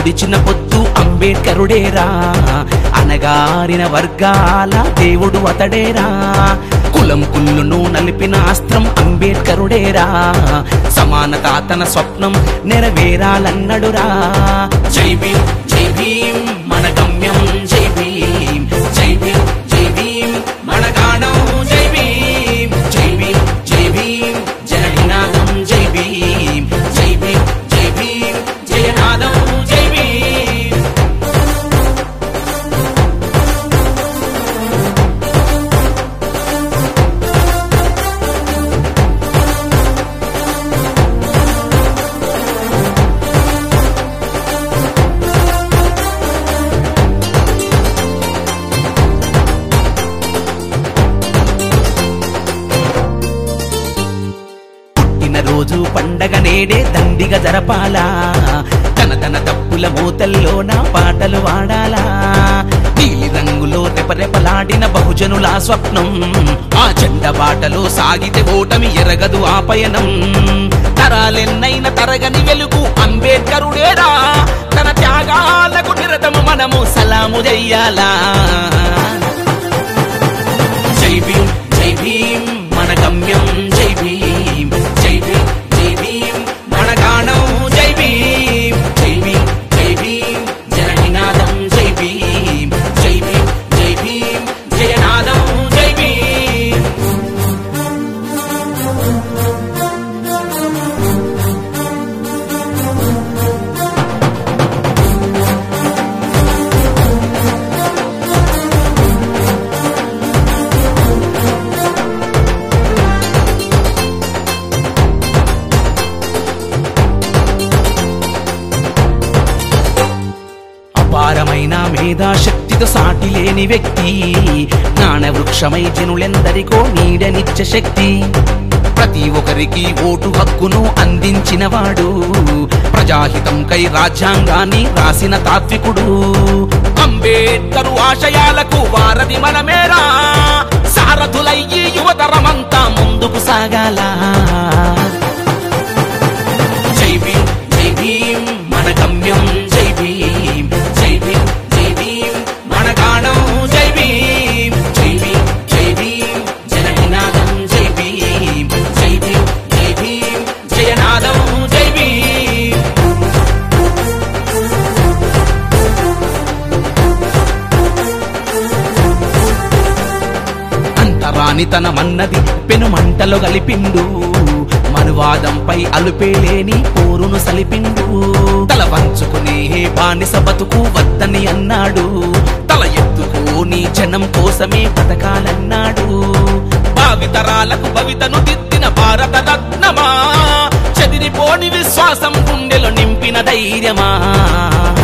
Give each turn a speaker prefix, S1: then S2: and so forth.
S1: పొడిచిన పొత్తు అంబేడ్కరుడేరా, అనగారిన వర్గాల దేవుడు అతడేరా, కులం కుల్లును నలిపిన అస్త్రం అంబేడ్కరుడేరా, సమానత తన స్వప్నం నెరవేరాలన్నడురా. జై భీమ్ జై భీమ్ మన గమ్యం, జై భీమ్ జై భీమ్ జై భీమ్ మన గానం, జై భీమ్ జై భీమ్ జై భీమ్ జననినాదం, జై భీమ్ జై భీమ్ జై భీమ్ జయనాదం, జై భీమ్. రోజు పండగ నేడే దండిగా జరపాలా, తన తన తప్పుల మూతల్లో నా పాటలు వాడాలా, నీలి రంగులో రెపరెపలాడిన బహుజనుల స్వప్నం, ఆ జెండ బాటలో సాగితే ఓటమి ఎరగదు ఆ పయనం, తరాలెన్నైన తరగని వెలుగు అంబేడ్కరుడేరా, తన త్యాగాలకు నిరతము మనము సలాము చెయ్యాలా. జై భీమ్ జై భీమ్ మన గమ్యం, జై భీమ్ జై భీమ్ జై భీమ్ మన గానం, జై భీమ్ జై భీమ్ జై భీమ్ జననినాదం, జై భీమ్ జై భీమ్ జై భీమ్ జయనాదం, జై భీమ్. అపారమైన మేధాశక్తితో సాటి లేని వ్యక్తి, జ్ఞాన వృక్షమై జనులెందరికో నీడనిచ్చే శక్తి, ప్రతి ఒక్కరికి ఓటు హక్కును అందించిన వాడు, ప్రజాహితంకై రాజ్యాంగాన్ని రాసిన తాత్వికుడు, అంబేడ్కరు ఆశయాలకు వారధి మనమేరా, సారథులయ్యి యువతరమంతా ముందుకు సాగాల. జై భీమ్ జై భీమ్ మన గమ్యం, జై భీమ్ జై భీమ్ జై భీమ్ మన గానం, జై భీమ్ జై భీమ్ జై భీమ్ జననినాదం, జై భీమ్ జై భీమ్ జై భీమ్ జయనాదం, జై భీమ్. అంతరానితనమన్నది పెనుమంటలో గలిపిండు, మనువాదంపై అలుపేలేని పోరును సలిపిండు, తల వంచుకునే బానిస బతుకు వద్దని అన్నాడు, తల ఎత్తుకోని జనం కోసమే బతకాలన్నాడు, భావితరాలకు భవితను దిద్దిన భారత రత్నమా, చెదిరిపోని విశ్వాసం గుండెలో నింపిన ధైర్యమా.